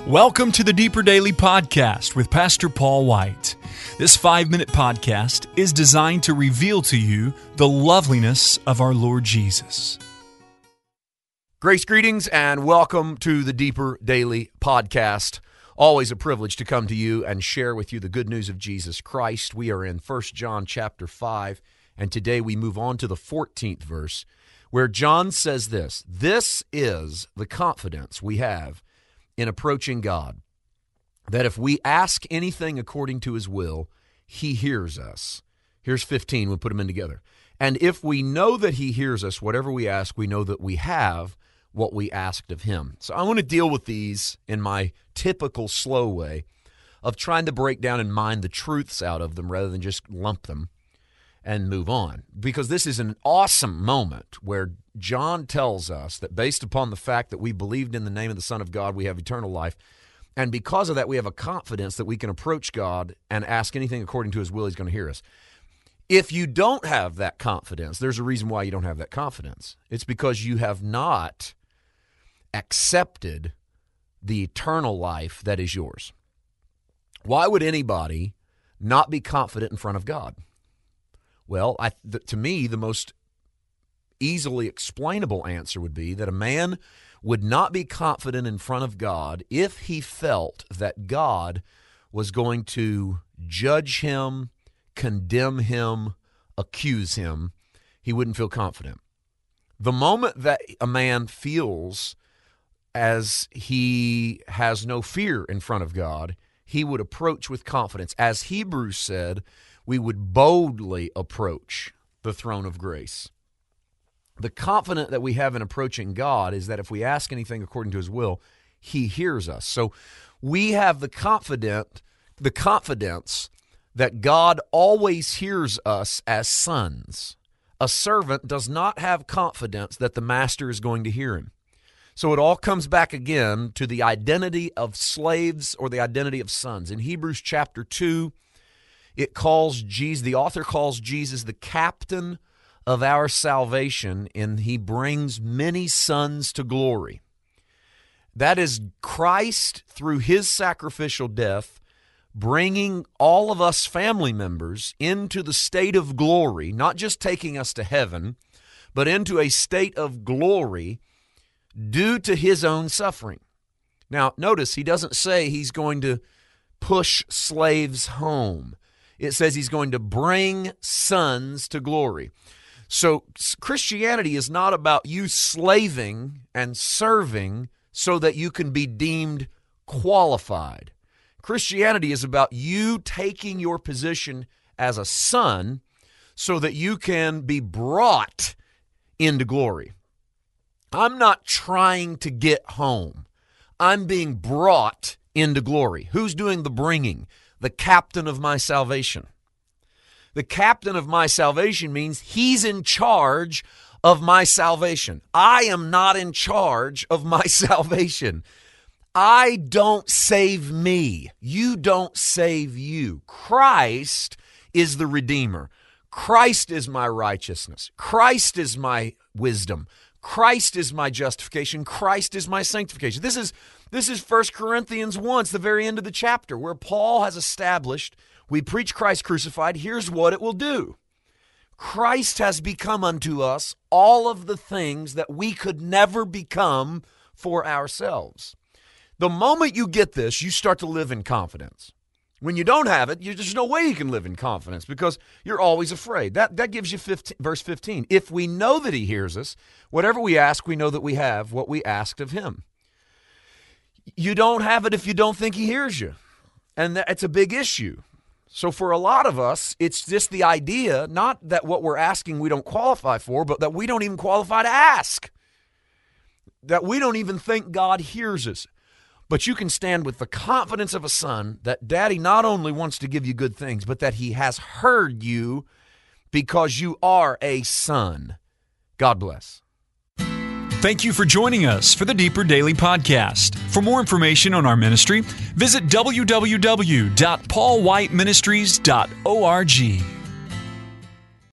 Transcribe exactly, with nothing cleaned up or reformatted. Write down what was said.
Welcome to the Deeper Daily Podcast with Pastor Paul White. This five-minute podcast is designed to reveal to you the loveliness of our Lord Jesus. Grace, greetings, and welcome to the Deeper Daily Podcast. Always a privilege to come to you and share with you the good news of Jesus Christ. We are in First John chapter five, and today we move on to the fourteenth verse, where John says this: "This is the confidence we have in approaching God, that if we ask anything according to His will, He hears us." Here's fifteen, we'll put them in together. "And if we know that He hears us, whatever we ask, we know that we have what we asked of Him." So I want to deal with these in my typical slow way of trying to break down and mine the truths out of them rather than just lump them and move on. Because this is an awesome moment where John tells us that based upon the fact that we believed in the name of the Son of God, we have eternal life. And because of that, we have a confidence that we can approach God and ask anything according to His will, He's going to hear us. If you don't have that confidence, there's a reason why you don't have that confidence. It's because you have not accepted the eternal life that is yours. Why would anybody not be confident in front of God? Well, I, th- to me, the most easily explainable answer would be that a man would not be confident in front of God if he felt that God was going to judge him, condemn him, accuse him. He wouldn't feel confident. The moment that a man feels as he has no fear in front of God, he would approach with confidence. As Hebrews said, we would boldly approach the throne of grace. The confidence that we have in approaching God is that if we ask anything according to His will, He hears us. So we have the confident, the confidence that God always hears us as sons. A servant does not have confidence that the master is going to hear him. So it all comes back again to the identity of slaves or the identity of sons. In Hebrews chapter two, it calls Jesus, the author calls Jesus the captain of our salvation, and He brings many sons to glory. That is Christ, through His sacrificial death, bringing all of us family members into the state of glory, not just taking us to heaven, but into a state of glory due to His own suffering. Now, notice He doesn't say He's going to push slaves home. It says He's going to bring sons to glory. So Christianity is not about you slaving and serving so that you can be deemed qualified. Christianity is about you taking your position as a son so that you can be brought into glory. I'm not trying to get home. I'm being brought into glory. Who's doing the bringing? The captain of my salvation. The captain of my salvation means He's in charge of my salvation. I am not in charge of my salvation. I don't save me. You don't save you. Christ is the Redeemer. Christ is my righteousness. Christ is my wisdom. Christ is my justification. Christ is my sanctification. This is this is First Corinthians one. It's the very end of the chapter where Paul has established, we preach Christ crucified. Here's what it will do. Christ has become unto us all of the things that we could never become for ourselves. The moment you get this, you start to live in confidence. When you don't have it, you, there's no way you can live in confidence because you're always afraid. That, that gives you fifteen, verse fifteen. If we know that He hears us, whatever we ask, we know that we have what we asked of Him. You don't have it if you don't think He hears you. And that, it's a big issue. So for a lot of us, it's just the idea, not that what we're asking we don't qualify for, but that we don't even qualify to ask. That we don't even think God hears us. But you can stand with the confidence of a son that Daddy not only wants to give you good things, but that He has heard you because you are a son. God bless. Thank you for joining us for the Deeper Daily Podcast. For more information on our ministry, visit w w w dot paul white ministries dot org.